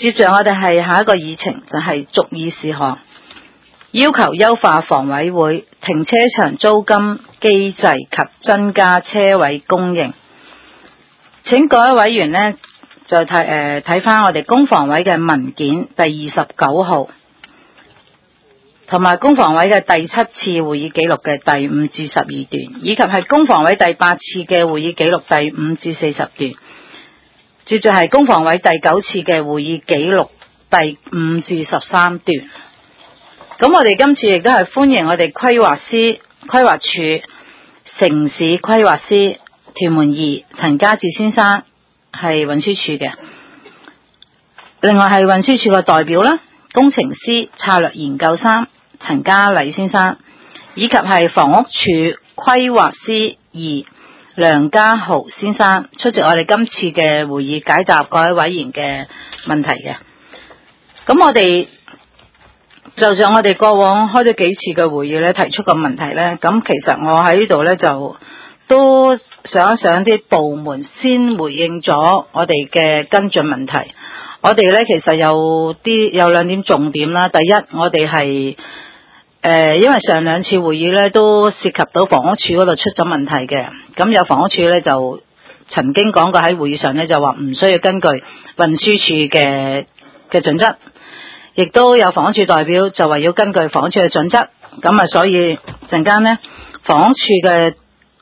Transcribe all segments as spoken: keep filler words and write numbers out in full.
接着我哋係下一個議程，就係續議事項，要求優化房委會停車場租金機制及增加車位供應。請各位委員呢，就睇誒睇翻我哋公房委嘅文件第二十九號，同埋公房委嘅第七次會議記錄嘅第五至十二段，以及係公房委第八次嘅會議記錄第五至四十段。接着係公房委第九次嘅會議記錄第五至十三段。咁我哋今次亦都係歡迎我哋規劃師、規劃處城市規劃師屯門二陳家志先生，係運輸處嘅。另外係運輸處嘅代表啦，工程師策略研究生陳家禮先生，以及係房屋處規劃師二梁家豪先生出席我哋今次嘅會議，解答各位委員嘅問題嘅。咁我哋就像我哋過往開咗幾次嘅會議咧，提出個問題咧，咁其實我喺呢度咧就都想一想啲部門先回應咗我哋嘅跟進問題。我哋咧其實有啲有兩點重點啦。第一，我哋係誒，因為上兩次會議咧都涉及到房屋處嗰度出咗問題嘅，咁有房屋處咧就曾經講過喺會議上咧就話唔需要根據運輸處嘅嘅準則，亦都有房屋處代表就話要根據房屋處嘅準則，咁啊所以陣間咧房屋處嘅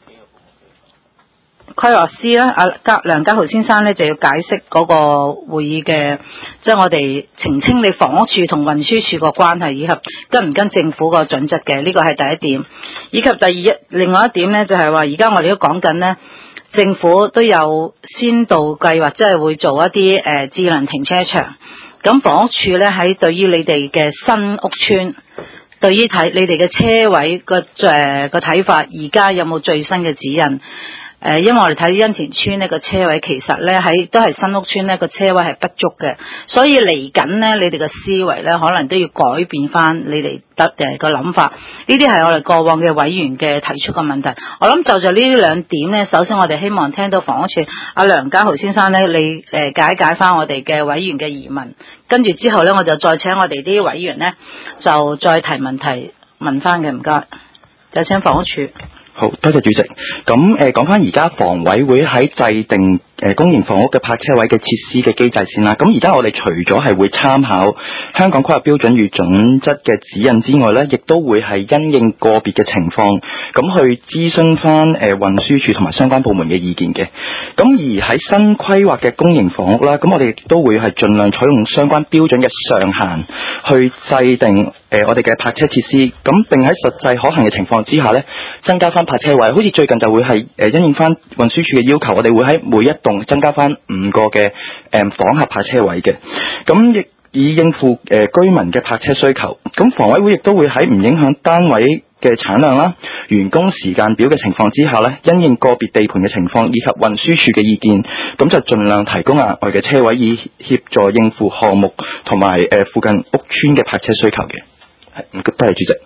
規劃師啦，阿家梁家豪先生咧就要解釋嗰個會議嘅，即係我哋澄清你房屋處同運輸處個關係，以及跟唔跟政府個準則嘅，呢個係第一點。以及第二一，另外一點咧就係話，而家我哋都講緊咧，政府都有先導計劃，即係會做一啲誒、呃、智能停車場。咁房屋處咧喺對於你哋嘅新屋邨，對於睇你哋嘅車位個誒個睇法，而家有冇最新嘅指引？誒、呃，因為我哋睇欣田邨呢個車位，其實咧喺都係新屋邨呢個車位係不足嘅，所以嚟緊呢，你哋嘅思維咧可能都要改變翻你哋得誒個諗法。呢啲係我哋過往嘅委員嘅提出嘅問題。我諗就就呢兩點咧，首先我哋希望聽到房屋處阿梁家豪先生咧，你誒解解翻我哋嘅委員嘅疑問，跟住之後咧，我就再請我哋啲委員咧就再提問題問翻嘅，唔該，有請房屋處。 好，多謝主席。咁誒講翻而家房委會喺制定誒公營房屋嘅泊車位嘅設施嘅機制先啦。咁而家我哋除咗係會參考香港規劃標準與準則嘅指引之外咧，亦都會係因應個別嘅情況，咁去諮詢翻誒運輸署同埋相關部門嘅意見嘅。咁而喺新規劃嘅公營房屋啦，咁我哋亦都會係盡量採用相關標準嘅上限去制定誒、呃、我哋嘅泊車設施，咁並喺實際可行嘅情況之下咧，增加翻泊車位。好似最近就會係誒因應翻運輸署嘅要求，我哋會喺每一棟增加翻五個嘅誒訪客泊車位嘅，咁亦以應付誒、呃、居民嘅泊車需求。咁房委會亦都會喺唔影響單位嘅產量啦、員工時間表嘅情況之下咧，因應個別地盤嘅情況以及運輸署嘅意見，咁就盡量提供額外嘅車位，以協助應付項目同埋誒附近屋邨嘅泊車需求嘅。係，唔該，多謝主席。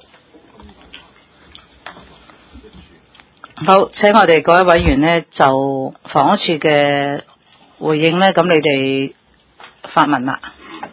好，請我哋各位委員呢就房屋處嘅回應呢，咁你哋發問啦。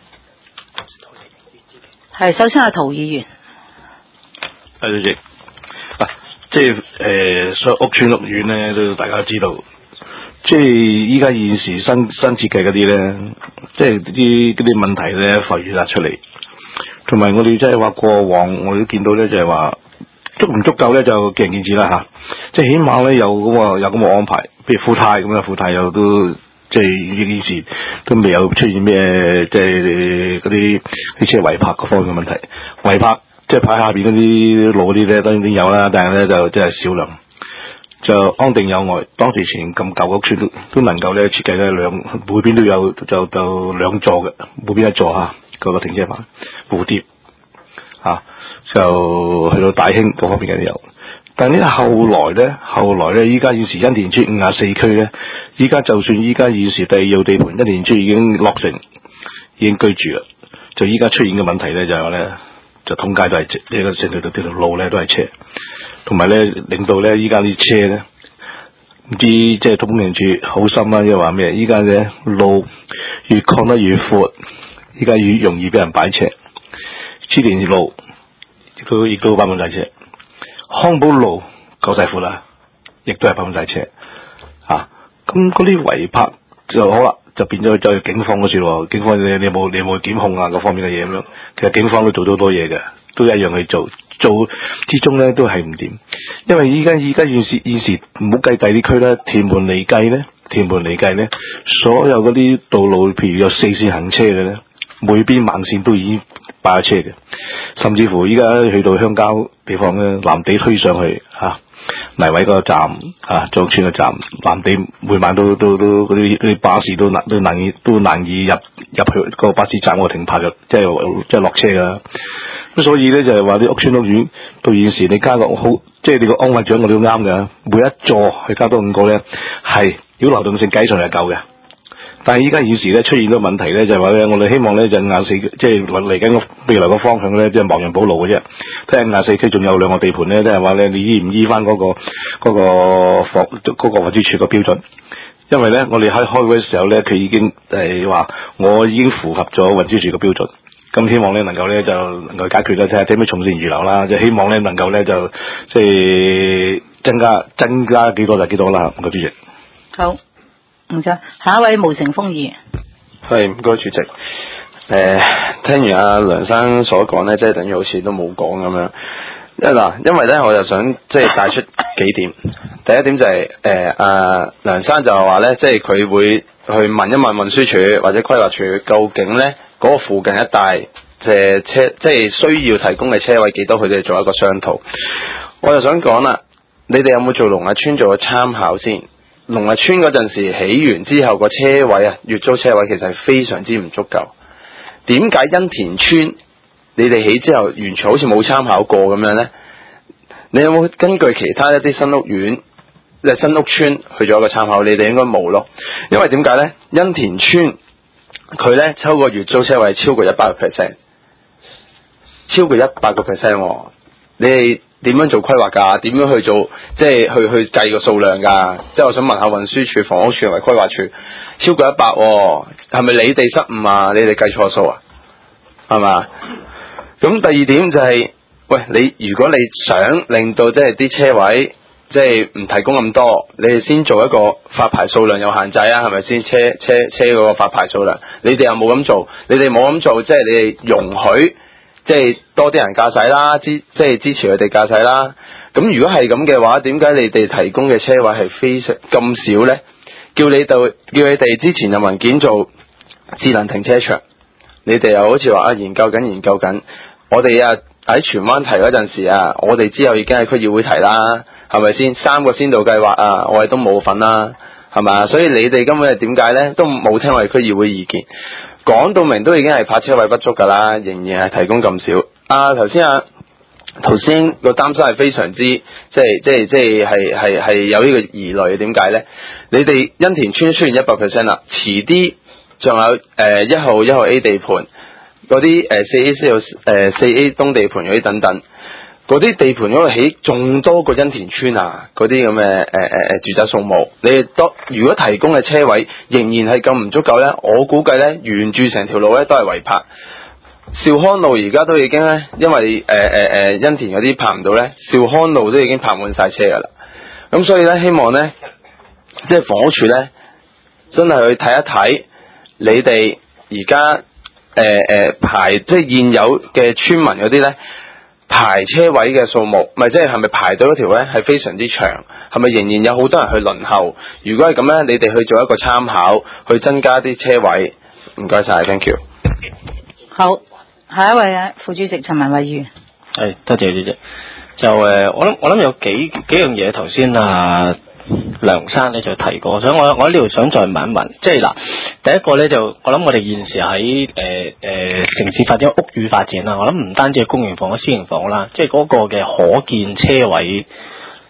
係，首先係涂議員。 係主席，啊，即係誒，所、呃、屋邨屋苑咧，都大家知道，即係依家現時新新設計嗰啲咧，即係啲嗰啲問題咧浮現晒出嚟，同埋我哋即係話過往我都見到咧，就係話。足唔足夠咧就見仁見智啦吓，即係起碼咧有咁個有咁個安排，譬如富泰咁啊，富泰又都即係呢件事都未有出現咩即係嗰啲啲車違泊嗰方面嘅問題，違泊即係牌下邊嗰啲路嗰啲咧當然有啦，但係咧就即係少量，就安定有礙。當時前咁舊屋邨都都能夠咧設計咧兩每邊都有就就兩座嘅，每邊一座吓，嗰個停車棚蝴蝶吓。啊就去到大興各方面嘅有，但係呢後來咧，後來咧，依家現時欣田邨五十四區咧，依家就算依家現時第二號地盤欣田邨已經落成，已經居住啦，就依家出現嘅問題咧就係話咧，就通街都係呢個成條條條路咧都係車，同埋咧令到咧依家啲車咧唔知即係工程處好心啦，即係話咩？依家嘅路越擴得越闊，依家越容易俾人擺斜。黐連路亦都亦都擺滿晒車，康寶路夠晒闊啦，亦都係擺滿晒車。啊，咁嗰啲違泊就好啦，就變咗就警方嗰處咯。警方你你有冇你有冇檢控啊？各方面嘅嘢咁樣，其實警方都做咗好多嘢嘅，都一樣去做。做之中咧都係唔掂，因為依家依家現時現時唔好計第啲區啦，屯門嚟計咧，屯門嚟計咧，所有嗰啲道路，譬如有四線行車嘅咧，每邊慢線都已經擺咗車嘅，甚至乎依家去到鄉郊地方咧，藍地推上去嚇，泥圍個站嚇，將村個站，藍地每晚都都都嗰啲啲巴士都難都難以都難以入入去個巴士站嗰度停泊嘅，即係即係落車㗎。咁所以咧就係話啲屋村屋苑到現時你加個好，即係你個安慰獎我哋都啱㗎，每一座去加多五個咧，係如果流動性計上嚟係夠嘅。但係依家現時咧出現咗問題咧，就係話咧，我哋希望咧就廿四即係嚟緊個未來個方向咧，即係亡羊補牢嘅啫。睇下廿四區仲有兩個地盤咧，即係話咧，你依唔依翻嗰個嗰個房嗰個運輸署嘅標準？因為咧，我哋喺開會嘅時候咧，佢已經係話我已經符合咗運輸署嘅標準。咁希望咧能夠咧就能夠解決啦，睇下點樣從善如流啦。即係希望咧能夠咧就即係增加增加幾多就幾多啦。唔該主席。 好。唔該，下一位毛成峰議員。 係，唔該主席。誒、呃，聽完阿梁生所講咧，即係等於好似都冇講咁樣。因為嗱，因為咧，我就想即係帶出幾點。第一點就係誒阿梁生就係話咧，即係佢會去問一問運輸署或者規劃署，究竟咧嗰、那個附近一帶嘅車，即係需要提供嘅車位幾多，佢哋做一個商討。我就想講啦，你哋有冇做龍日村做個參考先？龍日村嗰陣時起完之後，個車位啊，月租車位其實係非常之唔足夠。點解欣田村你哋起之後完全好似冇參考過咁樣呢？你有冇根據其他一啲新屋苑、即係新屋村去做一個參考？你哋應該冇咯，因為點解呢？欣田村佢呢抽個月租車位超過一百個 percent，超過一百個 percent， 你哋點樣做規劃㗎？點樣去做？即係去去計個數量㗎？即係我想問下運輸署、房屋署同埋規劃署，超過一百，係咪你哋失誤啊？你哋計錯數啊？係嘛？咁第二點就係、是，喂，你如果你想令到即係啲車位即係唔提供咁多，你哋先做一個發牌數量有限制啊？係咪先？車車車嗰個發牌數量，你哋又冇咁做，你哋冇咁做，即係你哋容許。即係多啲人駕駛啦，支即係支持佢哋駕駛啦。咁如果係咁嘅話，點解你哋提供嘅車位係非常咁少呢？叫你哋叫你哋之前有文件做智能停車場，你哋又好似話啊研究緊研究緊。我哋啊喺荃灣提嗰陣時啊，我哋之後已經喺區議會提啦，係咪先？三個先導計劃啊，我哋都冇份啦，係咪？所以你哋根本係點解呢？都冇聽我哋區議會意見。講到明都已經係泊車位不足㗎啦，仍然係提供咁少。啊，頭先啊，頭先個擔心係非常之，即係即係即係係係係有呢個疑慮。點解咧？你哋欣田村出現一百 percent 啦，遲啲仲有誒一號一號 A 地盤嗰啲誒四 A 四號誒四 A 東地盤嗰啲等等。嗰啲地盤嗰度起仲多過欣田村啊！嗰啲咁嘅誒誒誒住宅數目，你哋多如果提供嘅車位仍然係咁唔足夠咧，我估計咧沿住成條路咧都係違泊。兆康路而家都已經咧，因為誒誒誒欣田嗰啲泊唔到咧，兆康路都已經泊滿晒車㗎啦。咁所以咧，希望咧即係房屋署咧真係去睇一睇你哋而家誒誒排即係現有嘅村民嗰啲咧。排車位嘅數目，咪即係係咪排隊嗰條咧係非常之長？係咪仍然有好多人去輪候？如果係咁咧，你哋去做一個參考，去增加啲車位。唔該晒 ，thank you。 好，下一位啊，副主席陳文慧議員。 係，多謝主席。就誒、呃，我諗我諗有幾幾樣嘢頭先啊。梁生咧就提過，所以我我喺呢度想再問一問，即係嗱，第一個咧就我諗我哋現時喺誒誒城市發展屋宇發展啦，我諗唔單止係公營房屋、私營房屋啦，即係嗰個嘅可見車位，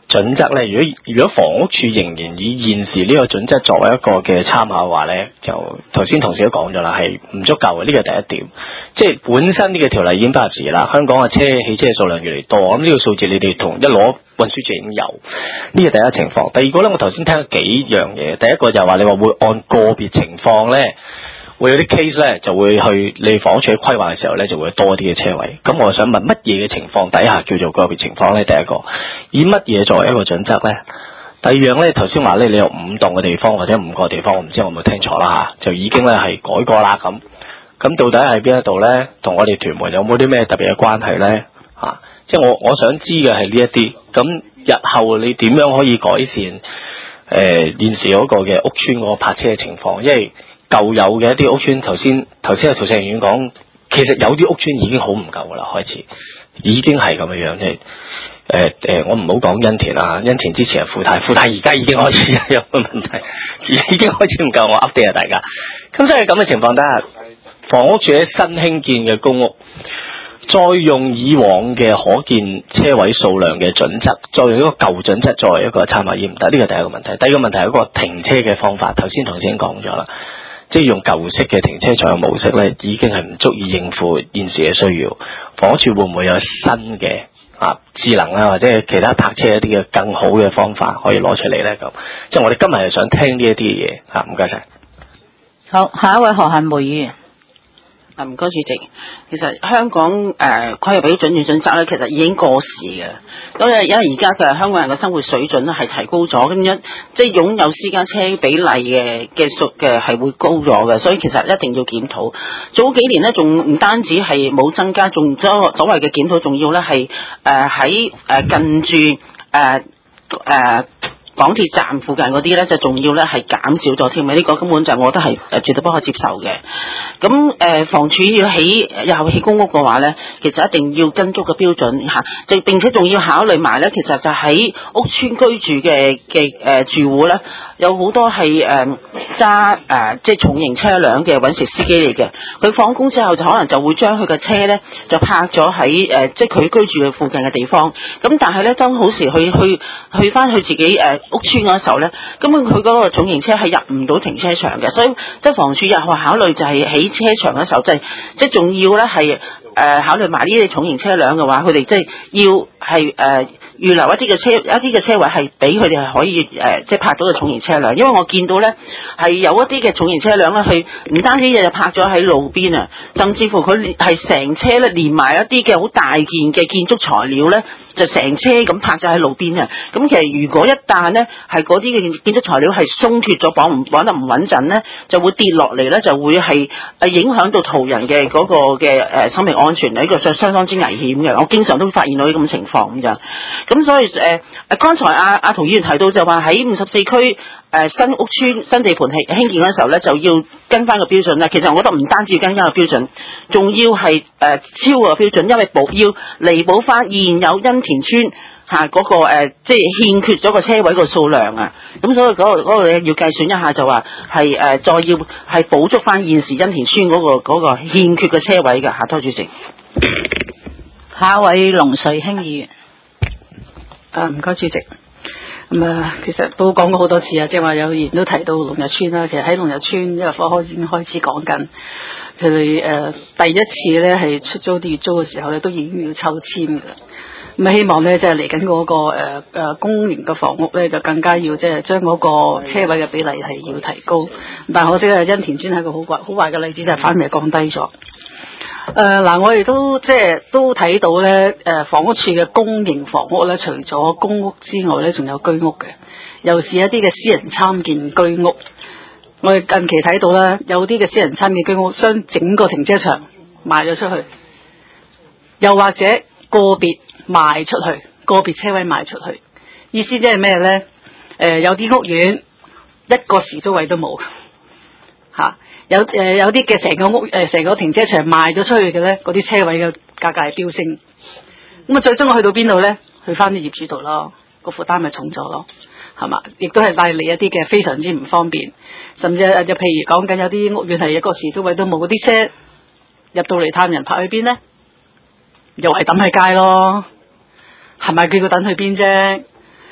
準則咧，如果如果房屋署仍然以現時呢個準則作為一個嘅參考嘅話咧，就頭先同事都講咗啦，係唔足夠嘅。呢個第一點，即係本身呢個條例已經不合時啦。香港嘅車汽車數量越嚟越多，咁呢個數字你哋同一攞運輸署已經有。呢個第一情況。第二個咧，我頭先聽咗幾樣嘢。第一個就係話你話會按個別情況咧。會有啲 case 咧，就會去你房屋署規劃嘅時候咧，就會多啲嘅車位。咁我想問乜嘢嘅情況底下叫做個別情況咧？第一個，以乜嘢作為一個準則咧？第二樣咧，頭先話咧，你有五棟嘅地方或者五個地方，我唔知我有冇聽錯啦嚇，就已經咧係改過啦咁。咁到底係邊一度咧？同我哋屯門有冇啲咩特別嘅關係咧？嚇、啊，即係我我想知嘅係呢一啲。咁日後你點樣可以改善誒、呃、現時嗰個嘅屋邨嗰個泊車嘅情況？因為舊有嘅一啲屋邨，頭先頭先阿陶成員講，其實有啲屋邨已經好唔夠噶啦，開始已經係咁嘅樣，即係誒誒，我唔好講欣田啦，欣田之前係富泰，富泰而家已經開始有個問題，已經開始唔夠，我 update 下大家。咁所以咁嘅情況底下，房屋署喺新興建嘅公屋，再用以往嘅可見車位數量嘅準則，再用一個舊準則作為一個參考，已唔得。呢個第一個問題。第二個問題係一個停車嘅方法，頭先同事已經講咗啦。即係用舊式嘅停車場嘅模式咧，已經係唔足以應付現時嘅需要。房屋署會唔會有新嘅啊智能啊，或者係其他泊車一啲嘅更好嘅方法可以攞出嚟咧？咁即係我哋今日係想聽呢一啲嘢嚇，唔該晒。 好，下一位何漢梅議員。 啊，唔該主席。其實香港誒規劃標準與準則咧，其實已經過時嘅。咁因為而家嘅香港人嘅生活水準咧係提高咗，咁樣即係擁有私家車比例嘅嘅數嘅係會高咗嘅，所以其實一定要檢討。早幾年咧仲唔單止係冇增加，仲所所謂嘅檢討，仲要咧係誒喺誒近住誒誒。呃呃港鐵站附近嗰啲咧就仲要咧係減少咗添嘅，呢個根本就我覺得係誒絕對不可接受嘅。咁誒房署要起日後起公屋嘅話咧，其實一定要跟足個標準嚇，就並且仲要考慮埋咧，其實就喺屋邨居住嘅嘅誒住戶咧，有好多係誒揸誒即係重型車輛嘅揾食司機嚟嘅。佢放工之後就可能就會將佢嘅車咧就泊咗喺誒即係佢居住嘅附近嘅地方。咁但係咧當好時去去去翻去自己誒。呃屋邨嗰時候咧，根本佢嗰個重型車係入唔到停車場嘅，所以即係房署日後考慮就係起車場嘅時候，即係即係仲要咧係誒考慮埋呢啲重型車輛嘅話，佢哋即係要係誒。呃預留一啲嘅車，一啲嘅車位係俾佢哋係可以誒、呃，即係泊到嘅重型車輛。因為我見到咧係有一啲嘅重型車輛咧，係唔單止日日泊咗喺路邊啊，甚至乎佢係成車咧連埋一啲嘅好大件嘅建築材料咧，就成車咁泊咗喺路邊啊。咁其實如果一旦咧係嗰啲嘅建築材料係鬆脱咗，綁唔綁得唔穩陣咧，就會跌落嚟咧，就會係誒影響到途人嘅嗰個嘅誒生命安全，呢、這個相相當之危險嘅。我經常都發現到呢咁嘅情況咁樣。咁所以誒誒、呃，剛才阿阿涂議員提到就話喺五十四區誒、呃、新屋邨新地盤興興建嗰時候咧，就要跟翻個標準啦。其實我覺得唔單止要跟翻個標準，仲要係誒、呃、超過個標準，因為補要彌補翻現有欣田邨嚇嗰個、呃、即係欠缺咗個車位個數量啊。咁所以嗰、那個嗰、那個要計算一下就話係誒再要係補足翻現時欣田邨嗰、那個嗰、那個欠缺嘅車位嘅嚇。多謝主席。 下一位龍瑞興議員。 啊，唔該主席。咁啊，其實都講過好多次啊，即係話有議員都提到龍日村啦。其實喺龍日村一入伙開始已經開始講緊，佢哋誒第一次咧係出租啲月租嘅時候咧，都已經要抽籤㗎。咁啊，希望咧即係嚟緊嗰個誒誒、呃、公營嘅房屋咧，就更加要即係將嗰個車位嘅比例係要提高。但係可惜咧，欣田村係一個好壞好壞嘅例子，就係反而係降低咗。誒嗱、呃，我哋都即係都睇到咧，誒、呃、房屋署嘅公營房屋咧，除咗公屋之外咧，仲有居屋嘅，又是一啲嘅私人參建居屋。我哋近期睇到咧，有啲嘅私人參建居屋將整個停車場賣咗出去，又或者個別賣出去，個別車位賣出去。意思即係咩咧？誒、呃、有啲屋苑一個時租位都冇嚇。啊有誒、呃、有啲嘅成個屋誒成、呃、個停車場賣咗出去嘅咧，嗰啲車位嘅價格係飆升。咁啊，最終我去到邊度咧？去翻啲業主度咯，個負擔咪重咗咯，係嘛？亦都係帶嚟一啲嘅非常之唔方便，甚至就譬如講緊有啲屋苑係一個時租位都冇，嗰啲車入到嚟探人泊去邊咧？又係抌喺街咯，係咪叫佢等去邊啫？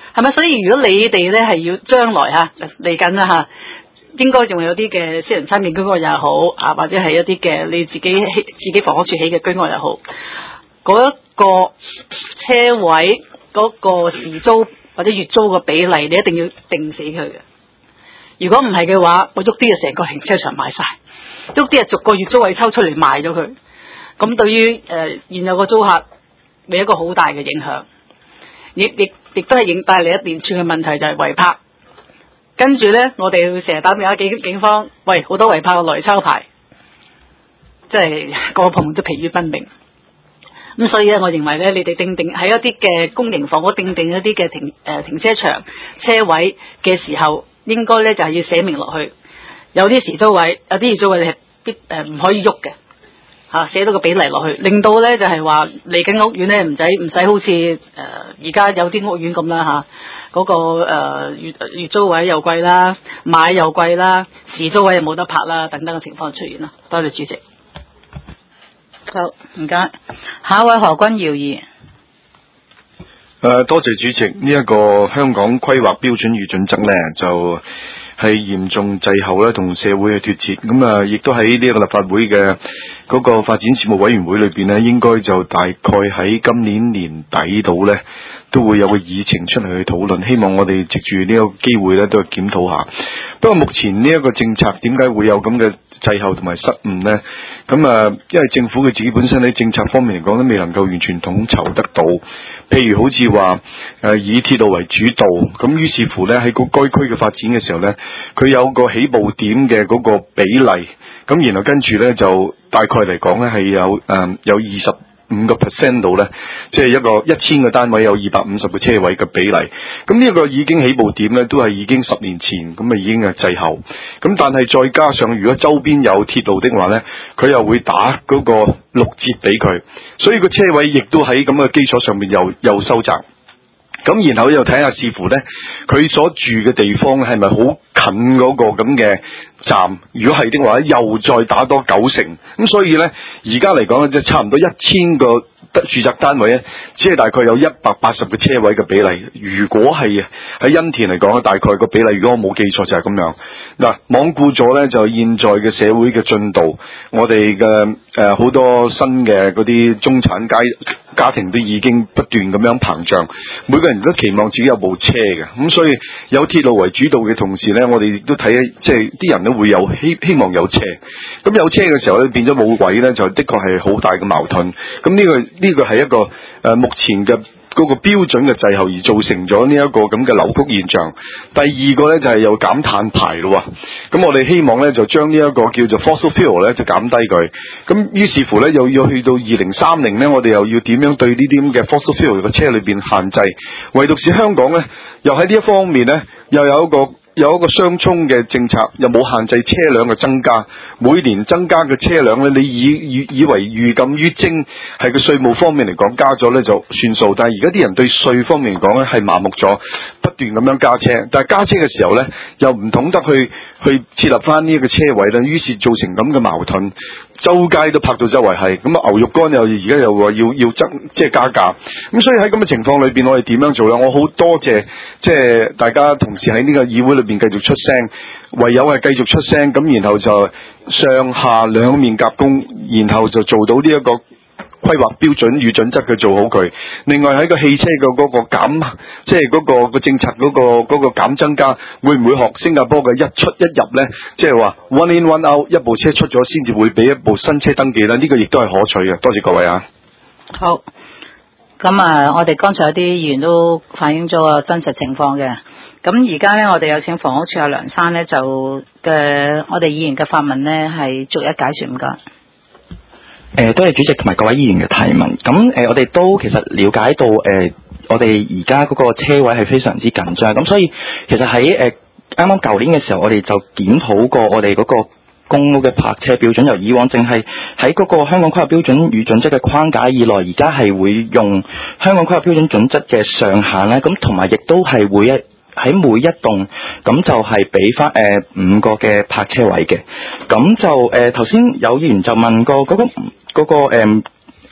係咪？所以如果你哋咧係要將來嚇嚟緊啦嚇，應該仲有啲嘅私人參建居屋又好啊，或者係一啲嘅你自己起自己房屋處起嘅居屋又好，嗰一個車位嗰個時租或者月租嘅比例，你一定要定死佢嘅。如果唔係嘅話，我喐啲就成個停車場賣晒，喐啲就逐個月租位抽出嚟賣咗佢。咁對於誒、呃、現有個租客，有一個好大嘅影響，亦亦亦都係影帶嚟一連串嘅問題，就係違泊。跟住咧，我哋成日打電話警警方，喂，好多違泊嘅來抄牌，即係個個部門都疲於奔命。咁所以咧，我認為咧，你哋定定喺一啲嘅公營房屋定定一啲嘅停誒、呃、停車場車位嘅時候，應該咧就係、是、要寫明落去，有啲時租位，有啲月租位你係必誒唔、呃、可以喐嘅嚇，寫到個比例落去，令到咧就係話嚟緊屋苑咧唔使唔使好似誒而家有啲屋苑咁啦嚇，嗰、那個誒、呃、月月租位又貴啦，買又貴啦，時租位又冇得拍啦，等等嘅情況出現啦。多謝主席。 好，唔該。下一位何君堯議員。 誒，多謝主席。呢、這、一個香港規劃標準與準則咧，就係嚴重滯後咧，同社會嘅脫節。咁啊，亦都喺呢一個立法會嘅嗰個發展事務委員會裏邊咧，應該就大概喺今年年底度咧，都會有個議程出嚟去討論。希望我哋藉住呢個機會咧，都係檢討下。不過目前呢一個政策點解會有咁嘅滯後同埋失誤呢？咁啊，因為政府佢自己本身喺政策方面嚟講都未能夠完全統籌得到。譬如好似話誒以鐵路為主導，咁於是乎呢，喺個該區嘅發展嘅時候呢，佢有個起步點嘅嗰個比例，咁然後跟住呢，就大概嚟講呢係有誒、呃、有二十五個 percent 度咧，即係一個一千個單位有二百五十個車位嘅比例。咁呢一個已經起步點咧，都係已經十年前咁啊，已經係滯後。咁但係再加上如果周邊有鐵路的話咧，佢又會打嗰個六折俾佢，所以個車位亦都喺咁嘅基礎上面又又收窄。咁然後又睇下視乎咧，佢所住嘅地方係咪好近嗰個咁嘅站？如果係的話，又再打多九成。咁所以咧，而家嚟講咧，即係差唔多一千個住宅單位咧，只係大概有一百八十個車位嘅比例。如果係喺欣田嚟講咧，大概個比例，如果我冇記錯就係咁樣。嗱，罔顧咗咧就現在嘅社會嘅進度，我哋嘅誒好多新嘅嗰啲中產階家庭都已經不斷咁樣膨脹，每個人都期望自己有部車嘅。咁所以有鐵路為主導嘅同時咧，我哋亦都睇即係啲人都會有希希望有車。咁有車嘅時候咧，變咗冇位咧，就的確係好大嘅矛盾。咁呢個呢個係一個誒、呃、目前嘅嗰個標準嘅滯後而造成咗呢一個咁嘅扭曲現象。第二個咧就係、是、有減碳排咯。咁我哋希望咧就將呢一個叫做 fossil fuel 咧就減低佢。咁於是乎咧又要去到二零三零咧，我哋又要點樣對呢啲咁嘅 fossil fuel 嘅車裏邊限制？唯獨是香港咧，又喺呢一方面咧，又有一個。有一個相衝嘅政策，又冇限制車輛嘅增加，每年增加嘅車輛咧，你以以以為寓禁於徵，係個稅務方面嚟講加咗咧就算數，但係而家啲人對稅方面嚟講咧係麻木咗，不斷咁樣加車，但係加車嘅時候咧又唔懂得去去設立翻呢一個車位咧，於是造成咁嘅矛盾，周街都拍到周圍係，咁啊牛肉乾又而家又話要要增即係加價，咁所以喺咁嘅情況裏邊，我哋點樣做咧？我好多謝即係大家同事喺呢個議會裏邊繼續出聲，唯有係繼續出聲，咁然後就上下兩面夾攻，然後就做到呢一個規劃標準與準則嘅做好佢。另外喺個汽車嘅嗰個減，即係嗰個個政策嗰個嗰個減增加，會唔會學新加坡嘅一出一入呢？即係話 one in one out， 一部車出咗先至會俾一部新車登記啦。呢個亦都係可取嘅。多謝各位啊！ 好，咁啊，我哋剛才有啲議員都反映咗個真實情況嘅。咁而家呢，我哋有請房屋處阿梁生呢，就嘅我哋議員嘅發問呢，係逐一解說，唔該。 誒，多謝主席同埋各位議員嘅提問。咁誒、呃，我哋都其實了解到誒、呃，我哋而家嗰個車位係非常之緊張。咁所以其實喺誒啱啱舊年嘅時候，我哋就檢討過我哋嗰個公屋嘅泊車標準，由以往淨係喺嗰個香港規劃標準與準則嘅框架以內，而家係會用香港規劃標準準則嘅上限咧。咁同埋亦都係會一喺每一棟咁就係俾翻誒五個嘅泊車位嘅。咁就誒頭先有議員就問過嗰、嗰個嗰、嗰個誒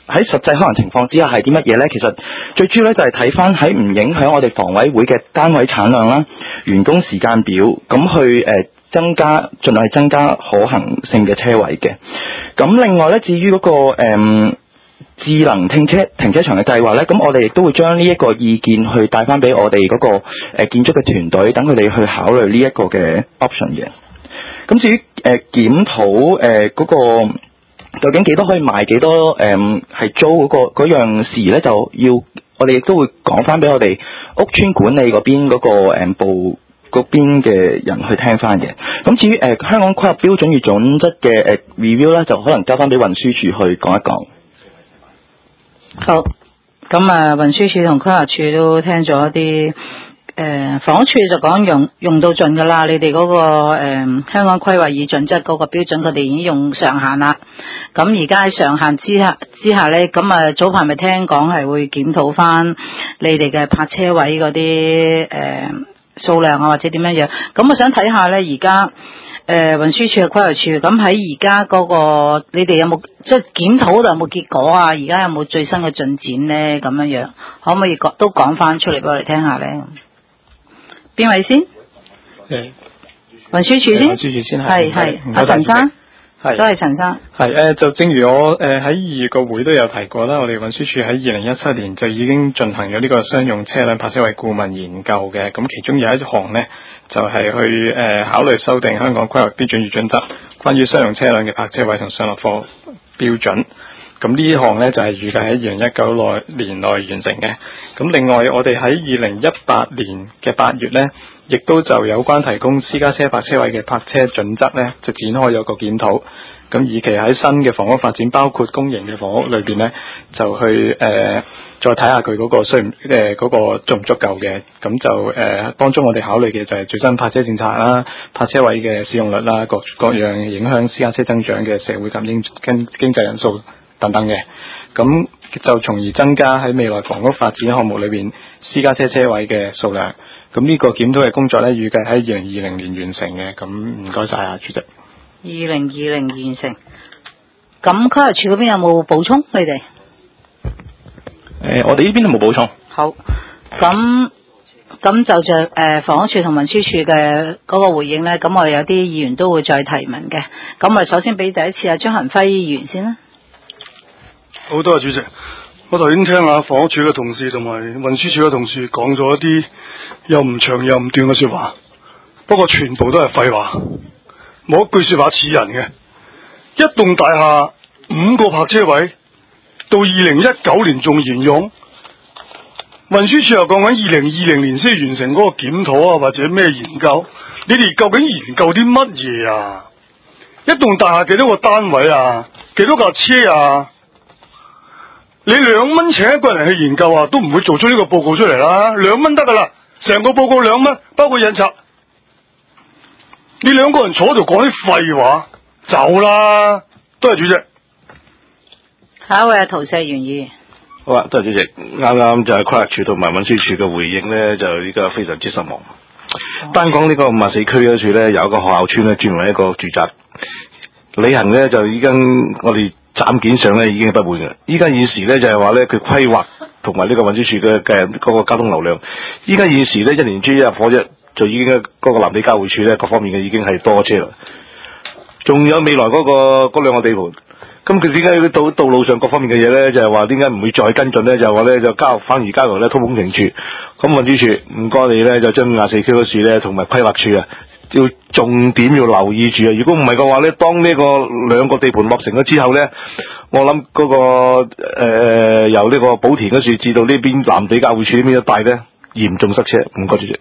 喺實際可能情況之下係啲乜嘢呢？其實最主要咧就係睇翻喺唔影響我哋房委會嘅單位產量啦、員工時間表，咁去誒、呃、增加，盡量係增加可行性嘅車位嘅。咁另外咧，至於嗰、那個誒、呃、智能停車停車場嘅計劃咧，咁我哋亦都會將呢一個意見去帶翻俾我哋嗰、那個、呃、建築嘅團隊，等佢哋去考慮呢一個嘅 option 嘅。咁至於誒檢討誒嗰個究竟幾多可以賣，幾多誒係、呃、租嗰、那個嗰樣事咧，就要我哋亦都會講翻俾我哋屋邨管理嗰邊嗰、那個誒、呃、部嗰邊嘅人去聽翻嘅。咁至於誒、呃、香港規劃標準與準則嘅誒、呃、review 咧，就可能交翻俾運輸署去講一講。 好，咁啊，運輸署同規劃署都聽咗一啲。誒、呃、房屋署就講用用到盡㗎啦，你哋嗰、那個、呃、香港規劃與準則嗰個標準，佢哋已經用上限啦。咁而家喺上限之下之下咧，咁啊早排咪聽講係會檢討翻你哋嘅泊車位嗰啲誒數量啊，或者點樣樣。咁我想睇下咧，而家誒運輸署嘅規劃署，咁喺而家嗰個你哋有冇即係檢討度有冇結果啊？而家有冇最新嘅進展咧？咁樣樣可唔可以講都講翻出嚟俾我哋聽下咧？邊位先？ 誒， 運輸署先。 運輸署先係係阿陳生， 係都係陳生。 係誒，就正如我誒喺二月個會都有提過啦，我哋運輸署喺二零一七年就已經進行咗呢個商用車輛泊車位顧問研究嘅，咁其中有一項呢，就係、是、去誒、呃、考慮修訂香港規劃標準與準則，關於商用車輛嘅泊車位同上落貨標準。咁呢項呢，就係、是、預計喺二零一九內年內完成嘅。咁另外我哋喺二零一八年嘅八月呢，亦都就有關提供私家車泊車位嘅泊車準則呢，就展開咗個檢討。咁以期喺新嘅房屋發展，包括公營嘅房屋裏邊呢，就去誒、呃、再睇下佢嗰個需誒嗰個足唔足夠嘅。咁就誒、呃、當中我哋考慮嘅就係最新泊車政策啦、泊車位嘅使用率啦、各各樣影響私家車增長嘅社會及經經經濟因素等等嘅，咁就從而增加喺未來房屋發展項目裏邊私家車車位嘅數量。咁呢個檢討嘅工作呢，預計喺二零二零年完成嘅。咁唔該晒啊，主席。 二零二零完成。咁規劃署嗰邊有冇補充？你哋？誒、 呃，我哋呢邊都冇補充。 好。咁咁就着誒、呃、房屋署同運輸署嘅嗰個回應呢，咁我哋有啲議員都會再提問嘅。咁我哋首先俾第一次阿張恒輝議員先啦。 好多謝主席，我頭先聽下房屋署嘅同事同埋運輸署嘅同事講咗一啲又唔長又唔短嘅說話，不過全部都係廢話，冇一句說話似人嘅。一棟大廈五個泊車位，到二零一九年仲沿用，運輸署又講緊二零二零年先完成嗰個檢討啊，或者咩研究？你哋究竟研究啲乜嘢啊？一棟大廈幾多個單位啊？幾多架車啊？你兩蚊請一個人去研究啊，都唔會做出呢個報告出嚟啦。兩蚊得噶啦，成個報告兩蚊，包括印刷。你兩個人坐度講啲廢話，走啦！多謝主席。 下一位係陶石元議員。 好啊，多謝主席。啱啱就係規劃署同埋運輸署嘅回應呢，就依家非常之失望。哦、單講呢個五十四區嗰處呢，有一個學校村呢，專門係一個住宅。履行呢，就已經我哋。斬件上咧已經係不會嘅，依家現時咧就係話咧佢規劃同埋呢個運輸署嘅嘅嗰個交通流量，依家現時咧一年 G 一入伙啫，就已經嗰個藍地交匯處咧各方面嘅已經係多車啦，仲有未來嗰、嗰個嗰兩個地盤，咁佢點解到道路上各方面嘅嘢咧就係話點解唔會再跟進咧？就係話咧就交反而交由咧通風警處，咁運輸署唔該你咧就將廿四區嗰處咧同埋規劃處啊。要重點要留意住啊！如果唔係嘅話咧，當呢個兩個地盤落成咗之後咧，我諗嗰、那個誒、呃、由呢個寶田嗰處至到呢邊藍地交匯處呢邊一帶咧，嚴重塞車。唔該主席。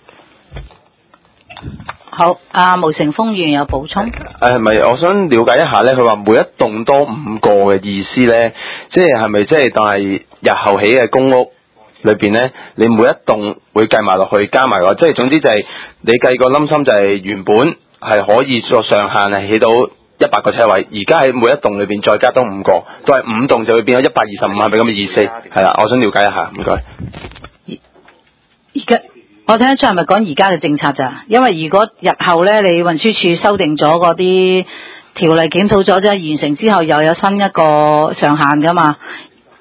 好，阿毛成峰議員有補充。誒係咪？我想了解一下咧，佢話每一棟多五個嘅意思咧，即係係咪即係但係日後起嘅公屋？裏邊咧，你每一棟會計埋落去，加埋個，即係總之就係、是、你計個冧心就係原本係可以個上限係起到一百個車位，而家喺每一棟裏邊再加多五個，都係五棟就會變咗一百二十五，係咪咁嘅意思？係啦，我想了解一下，唔該。 而家我聽得出係咪講而家嘅政策咋？因為如果日後咧，你運輸署修訂咗嗰啲條例檢討咗，即係完成之後又有新一個上限噶嘛。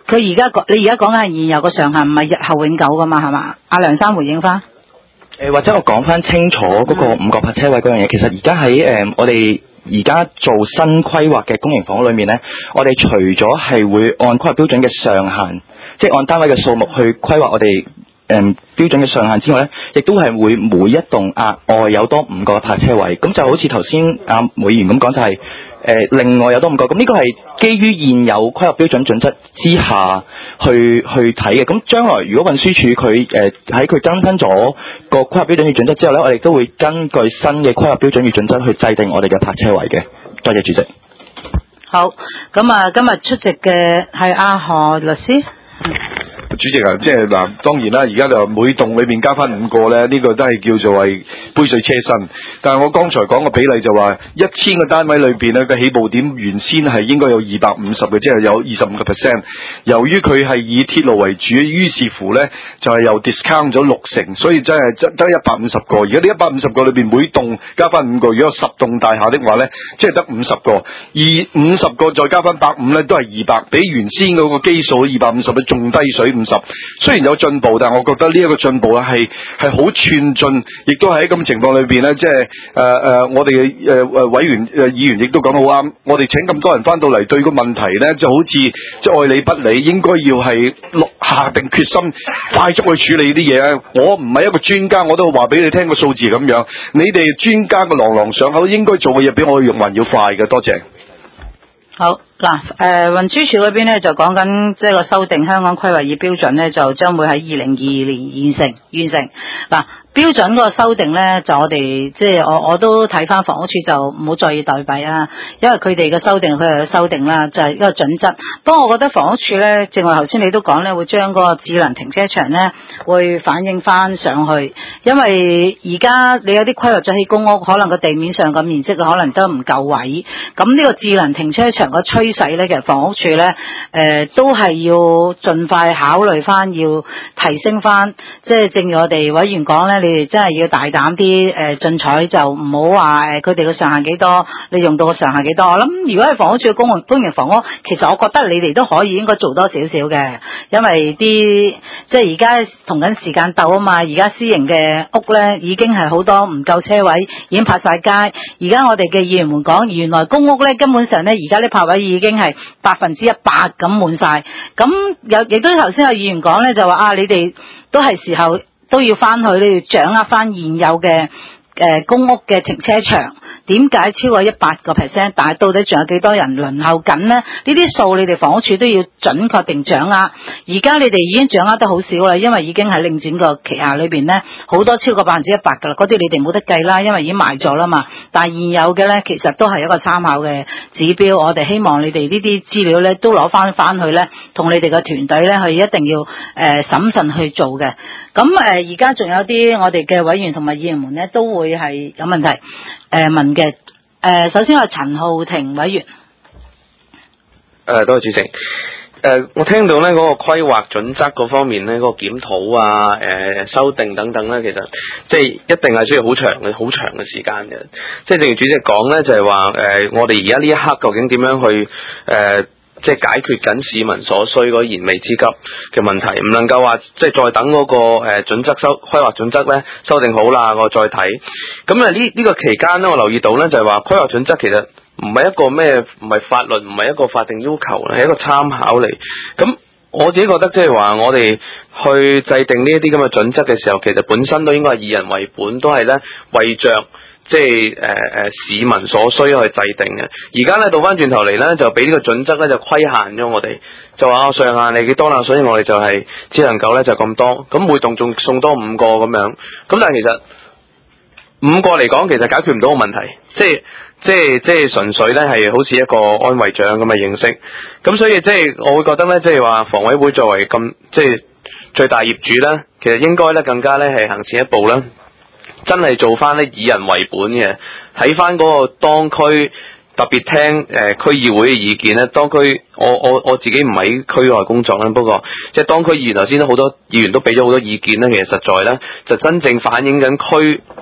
佢而家講，你而家講緊係現有個上限，唔係日後永久噶嘛，係嘛？阿梁生回應翻。 誒、呃、或者我講翻清楚嗰個五個泊車位嗰樣嘢，其實而家喺誒我哋而家做新規劃嘅公營房屋裏面咧，我哋除咗係會按規劃標準嘅上限，即係按單位嘅數目去規劃我哋誒、呃、標準嘅上限之外咧，亦都係會每一棟額外有多五個泊車位，咁就好似頭先阿梅議員咁講，就係、是。誒、呃，另外有多五個，咁呢個係基於現有規劃標準準則之下去去睇嘅。咁將來如果運輸署佢誒喺佢更新咗個規劃標準與準則之後咧，我哋都會根據新嘅規劃標準與準則去制定我哋嘅泊車位嘅。多謝主席。 好，咁啊，今日出席嘅係阿何律師。 主席啊，即係嗱，當然啦，而家就每棟裏面加翻五個咧，呢、這個都係叫做係杯水車薪。但係我剛才講個比例就話，一千個單位裏邊咧嘅起步點原先係應該有二百五十嘅，即係有二十五個 percent。由於佢係以鐵路為主，於是乎咧就係、是、又 discount 咗六成，所以真係得一百五十個。而家呢一百五十個裏邊每棟加翻五個，如果有十棟大廈的話咧，即係得五十個。而五十個再加翻百五咧，都係二百，比原先嗰個基數二百五十咧仲低水五十。雖然有進步，但係我覺得呢一個進步咧係係好寸進，亦都係喺咁情況裏邊咧，即係誒誒，我哋嘅誒誒委員誒、呃、議員亦都講得好啱。我哋請咁多人翻到嚟，對個問題咧就好似即係愛理不理，應該要係落下定決心，快速去處理啲嘢咧。我唔係一個專家，我都話俾你聽個數字咁樣。你哋專家嘅朗朗上口，應該做嘅嘢比我用還要快嘅。多謝。 好嗱，誒運輸署嗰邊咧就講緊即係個修訂香港規劃與標準咧，就將會喺二零二二年完成完成嗱。標準嗰個修訂咧，就我哋即係我我都睇翻房屋署就唔好再以代幣啊，因為佢哋嘅修訂佢係有修訂啦，就係、是、一個準則。不過我覺得房屋署咧，正話頭先你都講咧，會將嗰個智能停車場咧會反映翻上去，因為而家你有啲規劃咗起公屋，可能個地面上個面積可能都唔夠位，咁呢個智能停車場個趨勢咧，其實房屋署咧誒、呃、都係要盡快考慮翻，要提升翻，即係正如我哋委員講咧。你哋真係要大膽啲誒進取，就唔好話誒佢哋嘅上限幾多，你用到個上限幾多。我諗如果係房屋署嘅公營公營房屋，其實我覺得你哋都可以應該做多少少嘅，因為啲即係而家同緊時間鬥啊嘛。而家私營嘅屋咧已經係好多唔夠車位，已經泊晒街。而家我哋嘅議員們講，原來公屋咧根本上咧而家啲泊位已經係百分之一百咁滿晒。咁有亦都頭先有議員講咧，就話啊，你哋都係時候。都要翻去，你要掌握翻現有嘅誒公屋嘅停車場，點解超過一百個 percent？ 但係到底仲有幾多人輪候緊呢？呢啲數你哋房屋署都要準確定掌握。而家你哋已經掌握得好少啦，因為已經喺領展個旗下裏邊呢，好多超過百分之一百噶啦，嗰啲你哋冇得計啦，因為已經賣咗啦嘛。但係現有嘅呢，其實都係一個參考嘅指標。我哋希望你哋呢啲資料呢，都攞翻翻去呢，同你哋嘅團隊呢，去一定要誒、呃、審慎去做嘅。咁誒而家仲有啲我哋嘅委員同埋議員們呢，都會係有問題誒、呃、問嘅。誒、呃，首先係陳浩庭委員。誒、 呃，多謝主席。誒、呃，我聽到咧嗰、那個規劃準則嗰方面咧，嗰、那個檢討啊、誒、呃、修訂等等咧，其實即係一定係需要好長嘅、好長嘅時間嘅。即係正如主席講咧，就係話誒，我哋而家呢一刻究竟點樣去誒？呃即係解決緊市民所需嗰個燃眉之急嘅問題，唔能夠話即係再等嗰個誒準則修規劃準則咧修訂好啦，我再睇。咁啊呢呢個期間咧，我留意到咧就係話規劃準則其實唔係一個咩，唔係法律，唔係一個法定要求咧，係一個參考嚟。咁我自己覺得即係話我哋去制定呢一啲咁嘅準則嘅時候，其實本身都應該係以人為本，都係咧為着。即係誒誒市民所需去制定嘅，而家咧倒翻轉頭嚟咧，就俾呢個準則咧就規限咗我哋，就話上限你幾多啦，所以我哋就係只能夠咧就咁多，咁每棟仲送多五個咁樣，咁但係其實五個嚟講，其實解決唔到個問題，即係即係即係純粹咧係好似一個安慰獎咁嘅形式，咁所以即係我會覺得咧，即係話房委會作為咁即係最大業主咧，其實應該咧更加咧係行前一步啦。真係做翻咧以人為本嘅，喺翻嗰個當區特別聽誒、呃、區議會嘅意見咧。當區我我我自己唔喺區外工作啦，不過即係當區議員頭先都好多議員都俾咗好多意見咧。其實實在咧就真正反映緊區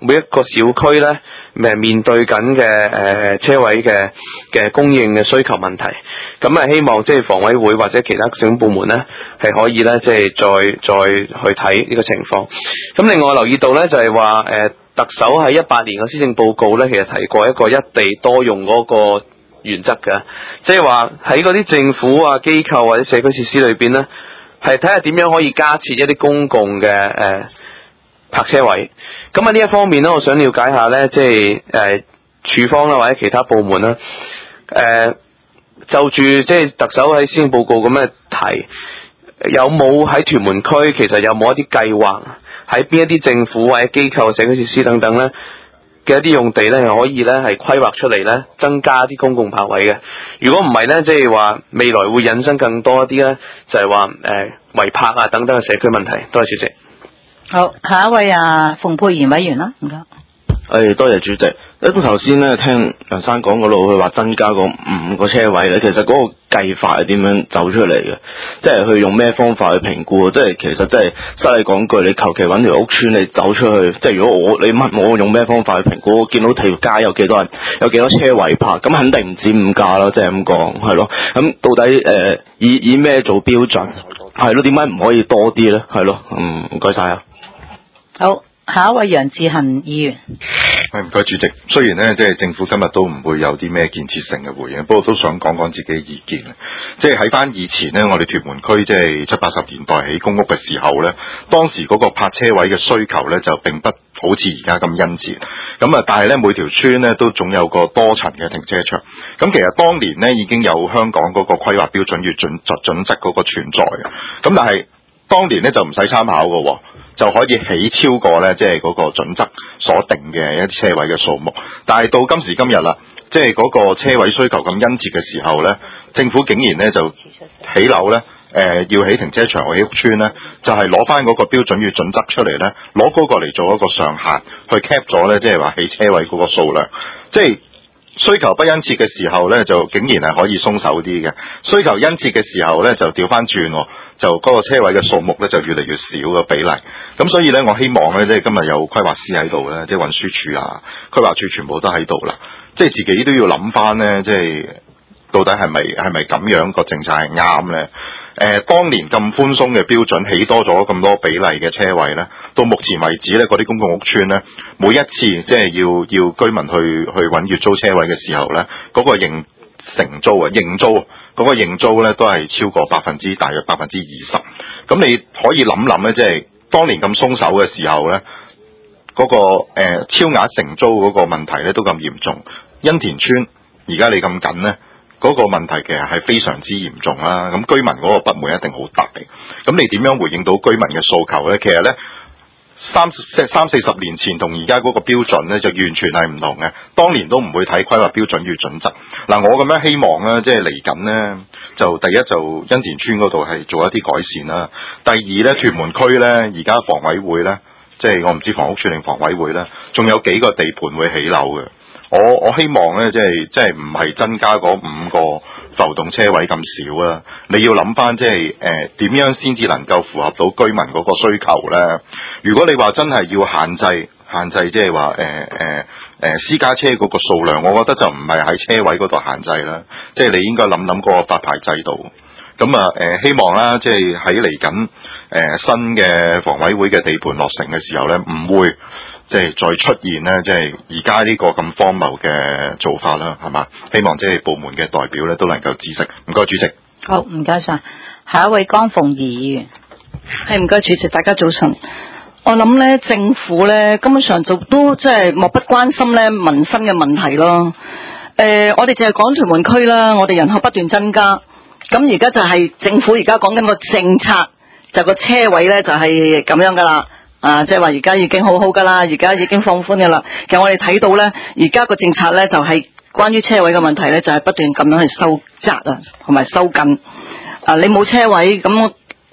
每一個小區咧，誒面對緊嘅誒車位嘅嘅供應嘅需求問題。咁啊，希望即係房委會或者其他政府部門咧，係可以咧即係再再去睇呢個情況。咁另外留意到咧，就係話誒特首喺一八年嘅施政報告咧，其實提過一個一地多用嗰個原則嘅，即係話喺嗰啲政府啊、機構或者社區設施裏邊咧，係睇下點樣可以加設一啲公共嘅誒、呃、泊車位。咁喺呢一方面咧，我想了解下咧，即係誒署方啦或者其他部門啦，誒、呃、就住即係特首喺施政報告咁嘅提，有冇喺屯門區其實有冇一啲計劃喺邊一啲政府或者機構、社區設施等等咧嘅一啲用地咧，係可以咧係規劃出嚟咧，增加啲公共泊位嘅。如果唔係咧，即係話未來會引申更多一啲咧，就係話誒違泊啊等等嘅社區問題。多謝主席。 好，下一位啊，馮沛然委員啦，唔該。 誒，多謝主席。咁頭先咧聽梁生講嗰度，佢話增加嗰五個車位咧，其實嗰個計法係點樣走出嚟嘅？即係佢用咩方法去評估？即係其實即係犀利講句，你求其揾條屋村你走出去，即係如果我你問我用咩方法去評估？我見到條街有幾多人，有幾多車位泊，咁肯定唔止五架啦，即係咁講，係咯。咁到底誒、呃、以以咩做標準？係咯，點解唔可以多啲咧？係咯，嗯，唔該晒啊。 好。下一位楊志恒議員， 係唔該主席。雖然咧，即係政府今日都唔會有啲咩建設性嘅回應，不過都想講講自己嘅意見。即係喺翻以前咧，我哋屯門區即係七八十年代起公屋嘅時候咧，當時嗰個泊車位嘅需求咧就並不好似而家咁殷切。咁啊，但係咧每條村咧都總有個多層嘅停車場。咁其實當年咧已經有香港嗰個規劃標準與準準準則嗰個存在嘅。咁但係當年咧就唔使參考嘅。就可以起超過咧，即係嗰個準則所定嘅一啲車位嘅數目。但係到今時今日啦，即係嗰個車位需求咁殷切嘅時候咧，政府竟然咧就起樓咧，誒、呃、要起停車場或起屋邨咧，就係攞翻嗰個標準與準則出嚟咧，攞嗰個嚟做一個上限，去 cap 咗咧，即係話起車位嗰個數量，即係。需求不殷切嘅時候咧，就竟然係可以鬆手啲嘅；需求殷切嘅時候咧，就調翻轉，就嗰個車位嘅數目咧就越嚟越少嘅比例。咁所以咧，我希望咧，即係今日有規劃師喺度咧，即係運輸署啊、規劃署全部都喺度啦，即係自己都要諗翻咧，即係到底係咪係咪咁樣個政策係啱咧？誒、呃，當年咁寬鬆嘅標準，起多咗咁多比例嘅車位咧，到目前為止咧，嗰啲公共屋邨咧，每一次即係要要居民去去揾月租車位嘅時候咧，嗰、那個認承租啊，認租嗰、那個認租咧都係超過百分之大約百分之二十。咁你可以諗諗咧，即係當年咁鬆手嘅時候咧，嗰、那個誒、呃、超額承租嗰個問題咧都咁嚴重。欣田邨而家你咁緊咧？嗰個問題其實係非常之嚴重啦，咁居民嗰個不滿一定好大。咁你點樣回應到居民嘅訴求呢？其實呢，三三四十年前同而家嗰個標準呢，就完全係唔同嘅。當年都唔會睇規劃標準與準則。嗱，我咁樣希望呢，即係嚟緊呢，就第一就欣田邨嗰度係做一啲改善啦。第二呢，屯門區呢，而家房委會呢，即係我唔知房屋署定房委會呢，仲有幾個地盤會起樓嘅。我我希望咧，即係即係唔係增加嗰五個浮動車位咁少啦。你要諗翻即係誒點樣先至能夠符合到居民嗰個需求咧？如果你話真係要限制限制，即係話誒誒誒私家車嗰個數量，我覺得就唔係喺車位嗰度限制啦。即係你應該諗諗嗰個發牌制度。咁啊誒，希望啦，即係喺嚟緊誒新嘅房委會嘅地盤落成嘅時候咧，唔會。即係再出現咧，即係而家呢個咁荒謬嘅做法啦，係嘛？希望即係部門嘅代表咧都能夠知悉。唔該，主席。 好，唔該晒。下一位江鳳儀議員。 係唔該，主席，大家早晨。我諗咧，政府咧根本上就都即係漠不關心咧民生嘅問題咯。誒、呃，我哋淨係講屯門區啦，我哋人口不斷增加，咁而家就係政府而家講緊個政策，就個車位咧就係咁樣噶啦。啊，即係話而家已經好好噶啦，而家已經放寬噶啦。其實我哋睇到咧，而家個政策咧就係、是、關於車位嘅問題咧，就係、是、不斷咁樣去收窄啊，同埋收緊。啊，你冇車位咁，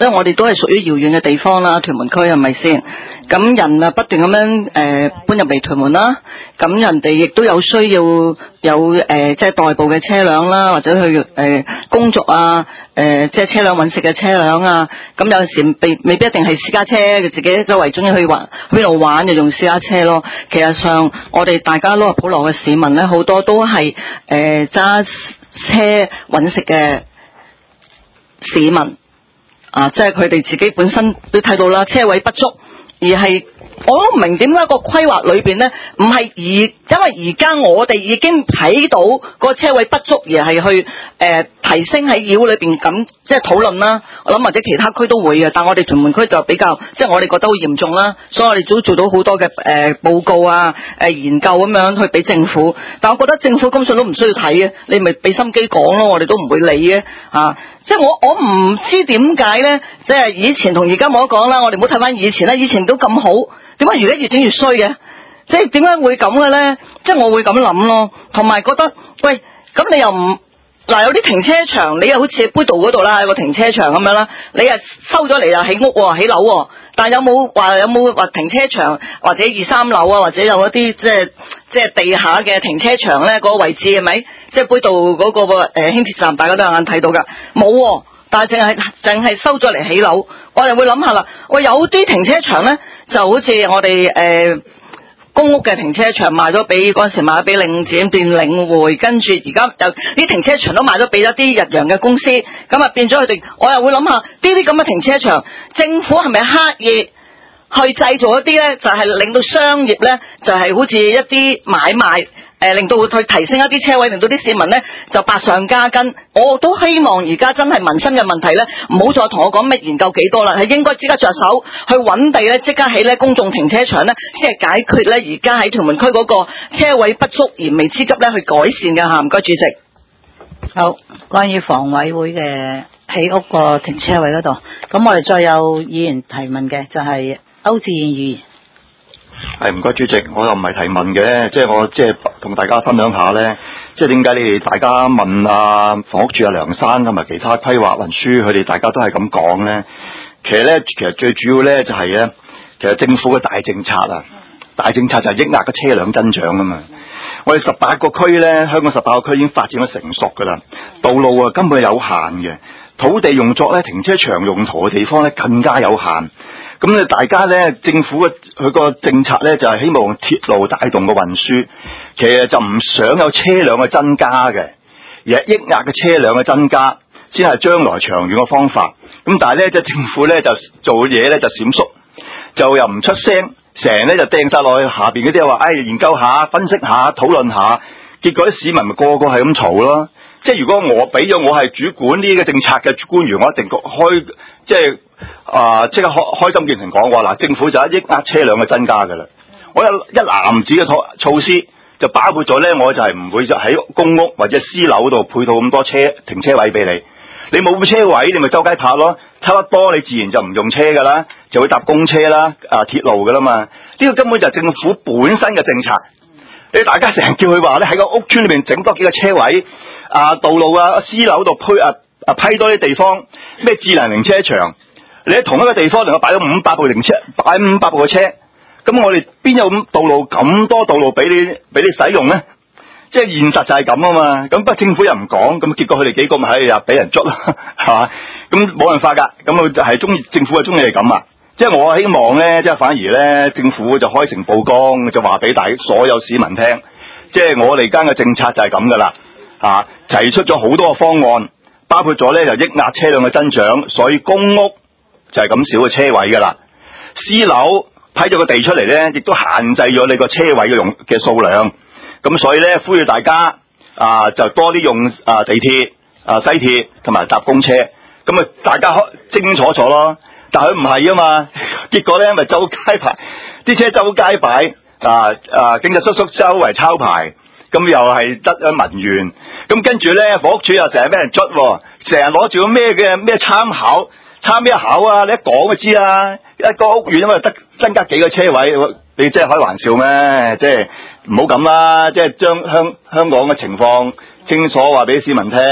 因為我哋都係屬於遙遠嘅地方啦，屯門區係咪先？咁人啊不斷咁樣誒、呃、搬入嚟屯門啦，咁人哋亦都有需要有誒、呃、即係代步嘅車輛啦，或者去誒、呃、工作啊，誒、呃、即係車輛揾食嘅車輛啊，咁有陣時未未必一定係私家車，佢自己周圍中意去玩去邊度玩就用私家車咯。其實上我哋大家都普羅嘅市民咧，好多都係誒揸車揾食嘅市民。啊，即係佢哋自己本身都睇到啦，車位不足，而係我都唔明點解個規劃裏邊咧，唔係而因為而家我哋已經睇到個車位不足，而係去誒、呃、提升喺議會裏邊咁即係討論啦。我諗或者其他區都會嘅，但係我哋屯門區就比較即係我哋覺得好嚴重啦，所以我哋都做到好多嘅誒、呃、報告啊、誒、呃、研究咁樣去俾政府。但我覺得政府根本都唔需要睇嘅，你咪俾心機講咯，我哋都唔會理嘅啊。即係我我唔知點解咧，即係以前同而家冇得講啦。我哋唔好睇翻以前啦，以前都咁好，點解而家越整越衰嘅？即係點解會咁嘅咧？即係我會咁諗咯，同埋覺得喂，咁你又唔嗱有啲停車場，你又好似喺杯道嗰度啦，有個停車場咁樣啦，你啊收咗嚟又起屋喎，起樓喎，但係有冇話有冇話停車場或者二三樓啊，或者有一啲即係即係地下嘅停車場咧？嗰個位置係咪？即係杯道嗰個誒輕鐵站，大家都有眼睇到㗎，冇喎。但係淨係淨係收咗嚟起樓，我哋會諗下啦。喂，有啲停車場咧，就好似我哋誒、呃、公屋嘅停車場賣咗俾嗰陣時賣咗俾領展變領匯，跟住而家有啲停車場都賣咗俾一啲日洋嘅公司，咁啊變咗佢哋。我又會諗下呢啲咁嘅停車場，政府係咪刻意去製造一啲咧，就係、是、令到商業咧，就係、是、好似一啲買賣。誒、呃，令到去提升一啲車位，令到啲市民咧就百上加斤。我都希望而家真係民生嘅問題咧，唔好再同我講咩研究幾多啦，係應該即刻着手去揾地咧，即刻起咧公眾停車場咧，先係解決咧而家喺屯門區嗰個車位不足燃眉之急咧去改善嘅嚇。唔該，主席。 好，關於房委會嘅起屋個停車位嗰度，咁我哋再有議員提問嘅就係歐志賢議員。 係唔該主席，我又唔係提問嘅，即係我即係同大家分享下咧，即係點解你哋大家問啊房屋署阿梁生同埋其他規劃運輸，佢哋大家都係咁講咧。其實咧，其實最主要咧就係咧，其實政府嘅大政策啊，大政策就係抑壓嘅車輛增長啊嘛。我哋十八個區咧，香港十八個區已經發展咗成熟噶啦，道路啊根本係有限嘅，土地用作咧停車場用途嘅地方咧更加有限。咁咧，大家咧，政府嘅佢個政策咧，就係、是、希望鐵路帶動個運輸，其實就唔想有車輛嘅增加嘅，而係抑壓嘅車輛嘅增加，先係將來長遠嘅方法。咁但係咧，即係政府咧就做嘢咧就閃縮，就又唔出聲，成日咧就掟晒落去下邊嗰啲話，哎研究下、分析下、討論下，結果啲市民咪個個係咁嘈咯。即係如果我俾咗我係主管呢個政策嘅官員，我一定開即係。啊！即刻開開心見誠講話嗱，政府就一抑壓車輛嘅增加㗎啦。我有一籃子嘅措措施，就包括咗咧，我就係唔會就喺公屋或者私樓度配套咁多車停車位俾你。你冇車位，你咪周街泊咯。差得多，你自然就唔用車㗎啦，就會搭公車啦、啊鐵路㗎啦嘛。呢、這個根本就係政府本身嘅政策。你大家成日叫佢話咧喺個屋邨裏面整多幾個車位，啊道路啊私樓度批啊啊批多啲地方，咩智能停車場。你喺同一個地方能夠擺到五百部零車，擺五百部嘅車，咁我哋邊有咁道路咁多道路俾你俾你使用咧？即係現實就係咁啊嘛。咁不過政府又唔講，咁結果佢哋幾個咪喺度俾人捉咯，係嘛？咁冇辦法㗎。咁佢就係中意政府嘅中意係咁啊。即係我希望咧，即係反而咧，政府就開誠佈光，就話俾大所有市民聽，即係我哋間嘅政策就係咁㗎啦。啊，提出咗好多個方案，包括咗咧就抑壓車輛嘅增長，所以公屋就係咁少嘅車位㗎啦，私樓批咗個地出嚟咧，亦都限制咗你個車位嘅用嘅數量。咁所以咧，呼籲大家啊，就多啲用啊地鐵、啊西鐵同埋搭公車。咁啊，大家清清楚楚咯。但佢唔係啊嘛，結果咧咪周街排啲車周街擺啊啊，警察叔叔周圍抄牌，咁又係得咗民怨。咁跟住咧，房屋署又成日俾人捽，成日攞住個咩嘅咩參考。參咩考啊？你一講就知啦。一個屋苑因為得增加幾個車位，你真係開玩笑咩？即係唔好咁啦。即係將香香港嘅情況清楚話俾市民聽，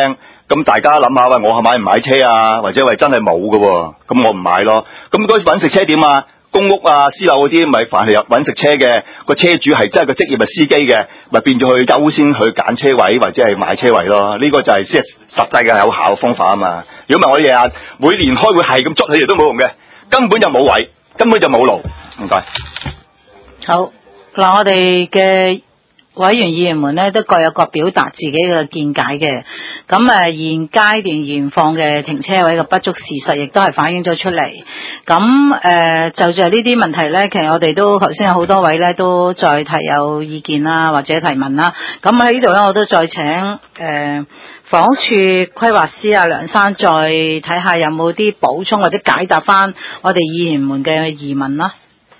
咁大家諗下，喂，我買唔買車啊？或者喂真係冇㗎喎，咁我唔買咯。咁嗰揾食車點啊？公屋啊、私樓嗰啲，咪凡係有揾食車嘅個車主係真係個職業係司機嘅，咪變咗去優先去揀車位或者係買車位咯。呢、這個就係先係實際嘅有效嘅方法啊嘛。如果唔係我哋日日每年開會係咁捉佢哋都冇用嘅，根本就冇位，根本就冇路。唔該。 好嗱，我哋嘅委員議員們咧都各有各表達自己嘅見解嘅，咁誒現階段現況嘅停車位嘅不足事實，亦都係反映咗出嚟。咁誒、呃、就住呢啲問題咧，其實我哋都頭先有好多位咧都再提有意見啦，或者提問啦。咁喺呢度咧，我都再請誒、呃、房屋處規劃師啊梁生再睇下有冇啲補充或者解答翻我哋議員們嘅疑問啦。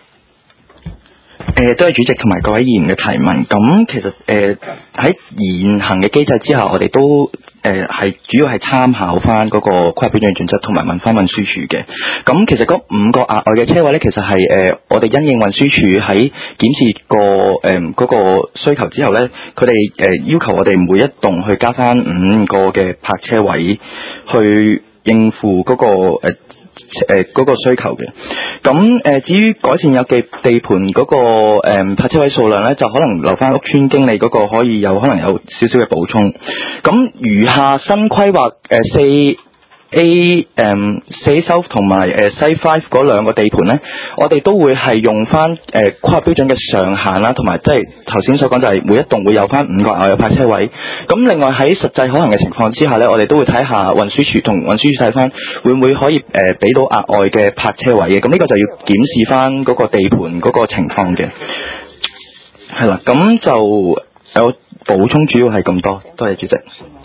誒、呃，多謝主席同埋各位議員嘅提問。咁其實誒喺、呃、現行嘅機制之下，我哋都誒係、呃、主要係參考翻嗰個規劃標準準則，同埋問翻運輸署嘅。咁其實嗰五個額外嘅車位咧，其實係誒、呃、我哋因應運輸署喺檢視過誒嗰個需求之後咧，佢哋誒要求我哋每一棟去加翻五個嘅泊車位，去應付嗰、那個誒。呃誒、呃，嗰、那個需求嘅，咁誒、呃，至於改善有地地盤嗰、那個誒泊、呃、車位數量咧，就可能留翻屋邨經理嗰個可以有可能有少少嘅補充。咁餘下新規劃誒四 A 誒四 South 同埋誒西 Five 嗰兩個地盤咧，我哋都會係用翻誒規劃標準嘅上限啦，同埋即係頭先所講就係每一棟會有翻五個額外泊車位。咁另外喺實際可行嘅情況之下咧，我哋都會睇下運輸署同運輸署睇翻會唔會可以誒俾、呃、到額外嘅泊車位嘅。咁呢個就要檢視翻嗰個地盤嗰個情況嘅。係啦，咁就有補充，主要係咁多。多謝主席。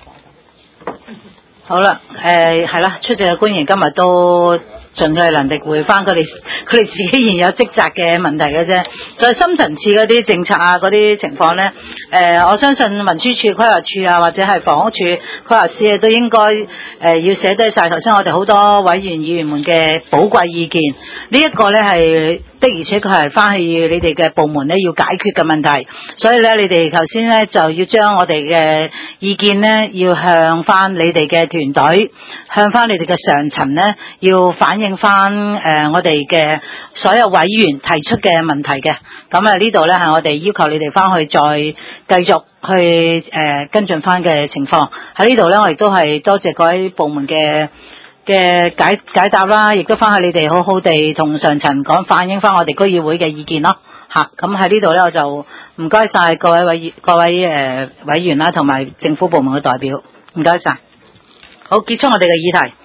好啦，誒係啦，出席嘅官員今日都盡佢能力回翻佢哋佢哋自己現有職責嘅問題嘅啫。再深層次嗰啲政策啊，嗰啲情況咧，誒、呃、我相信運輸署、規劃署啊，或者係房屋署規劃師都應該誒、呃、要寫低晒頭先我哋好多委員議員們嘅寶貴意見。呢、這、一個咧係的，而且確係翻去你哋嘅部門咧要解決嘅問題。所以咧，你哋頭先咧就要將我哋嘅意見咧要向翻你哋嘅團隊，向翻你哋嘅上層咧要反映翻誒、呃、我哋嘅所有委員提出嘅問題嘅。咁啊呢度咧係我哋要求你哋翻去再繼續去誒、呃、跟進翻嘅情況。喺呢度咧，我亦都係多謝各位部門嘅嘅解解答啦，亦都翻去你哋好好地同上層講，反映翻我哋區議會嘅意見咯嚇。咁喺呢度咧，我就唔該晒各位委各位誒、呃、委員啦，同埋政府部門嘅代表，唔該晒。好，結束我哋嘅議題。